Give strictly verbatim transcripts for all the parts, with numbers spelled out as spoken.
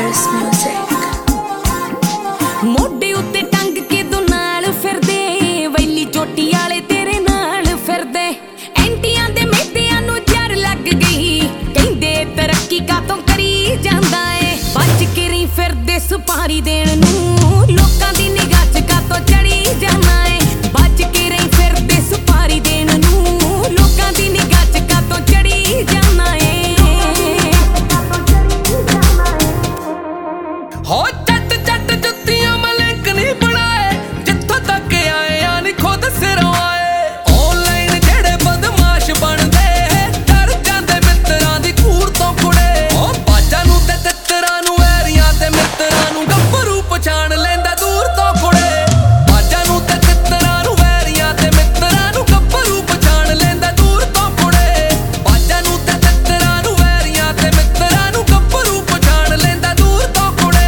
Paris music। ਮੋਢੇ ਉੱਤੇ ਟੰਗ ਕੇ ਤੂੰ ਨਾਲ ਫਿਰਦੇ, ਵੈਲੀ ਚੋਟੀ ਵਾਲੇ ਤੇਰੇ ਨਾਲ ਫਿਰਦੇ। ਐਂਟੀਆਂ ਦੇ ਮੇਤਿਆਂ ਨੂੰ ਜਰ ਲੱਗ ਗਈ, ਕਹਿੰਦੇ ਤਰੱਕੀ ਕਾਤੋਂ ਕਰੀ ਜਾਂਦਾ ਏ। ਬਚ ਕੇ ਰਹੀ ਫਿਰਦੇ ਸੁਪਾਰੀ ਦੇਣ ਨੂੰ, ਲੋਕਾਂ ਦੀ ਨਿਗਾਹ ਚ ਕਾਤੋਂ ਚੜੀ ਜਾਣਾ ਏ। ਬਚ ਕੇ ਰਹੀ ਫਿਰਦੇ ਸੁਪਾਰੀ ਦੇਣ ਨੂੰ, ਲੋਕਾਂ ਦੀ ਨਿਗਾਹ ਚ ਕਾਤੋਂ ਚੜੀ ਜਾਣਾ ਏ। ਹੋ ਚੱਟ ਚੱਟ ਜੁੱਤੀਆਂ ਮਲਿਕ ਨਹੀਂ ਬਣਾਏ, ਜਿੱਥੋਂ ਤੱਕ ਆਏ ਆ ਨੀ ਖੁਦ ਸਿਰੋਂ ਆਏ। ਆਨਲਾਈਨ ਜਿਹੜੇ ਬਦਮਾਸ਼ ਬਣਦੇ, ਡਰ ਜਾਂਦੇ ਮਿੱਤਰਾਂ ਦੀ ਕੂੜ ਤੋਂ ਕੁੜੇ। ਉਹ ਬਾਜਾਂ ਨੂੰ ਤੇ ਤਿੱਤਰਾਂ ਨੂੰ, ਐਰੀਆਂ ਤੇ ਮਿੱਤਰਾਂ ਨੂੰ, ਗੱਭਰੂ ਪਛਾਣ ਲੈਂਦਾ ਦੂਰ ਤੋਂ ਕੁੜੇ। ਬਾਜਾਂ ਨੂੰ ਤੇ ਤਿੱਤਰਾਂ ਨੂੰ, ਐਰੀਆਂ ਤੇ ਮਿੱਤਰਾਂ ਨੂੰ, ਗੱਭਰੂ ਪਛਾਣ ਲੈਂਦਾ ਦੂਰ ਤੋਂ ਕੁੜੇ। ਬਾਜਾਂ ਨੂੰ ਤੇ ਤਿੱਤਰਾਂ ਨੂੰ, ਐਰੀਆਂ ਤੇ ਮਿੱਤਰਾਂ ਨੂੰ, ਗੱਭਰੂ ਪਛਾਣ ਲੈਂਦਾ ਦੂਰ ਤੋਂ ਕੁੜੇ।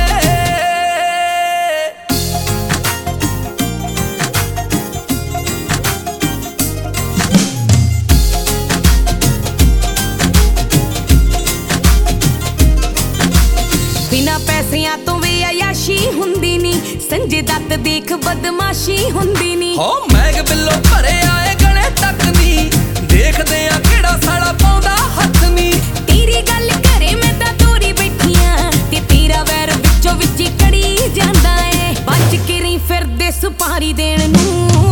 ਬਿਨਾ ਪੈਸਿਆਂ ਤੋਂ ਵੀ ਆਯਾਸ਼ੀ ਹੁੰਦੀ ਨੀ, ਸੰਜੇ ਦੱਤ ਦੇਖ ਬਦਮਾਸ਼ੀ ਹੁੰਦੀ ਨੀ। ਹੋ ਮੈਗ ਬਿੱਲੋ ਭਰੇ ਆਏ ਗਲੇ ਤੱਕ ਨੀ, ਦੇਖਦੇ ਆ ਕਿਹੜਾ ਸਾਲਾ ਪਾਉਂਦਾ ਹੱਥ ਨੀ। ਤੇਰੀ ਗੱਲ ਕਰੇ ਮੈਂ ਤਾਂ ਤੋਰੀ ਬੈਠੀਆਂ, ਤੇ ਤੇਰਾ ਵੈਰ ਵਿੱਚੋਂ ਵਿੱਚ ਕੜੀ ਜਾਂਦਾ ਏ। ਬਚ ਕੇ ਰਹੀ ਫਿਰਦੇ ਸੁਪਾਰੀ ਦੇਣ ਨੂੰ,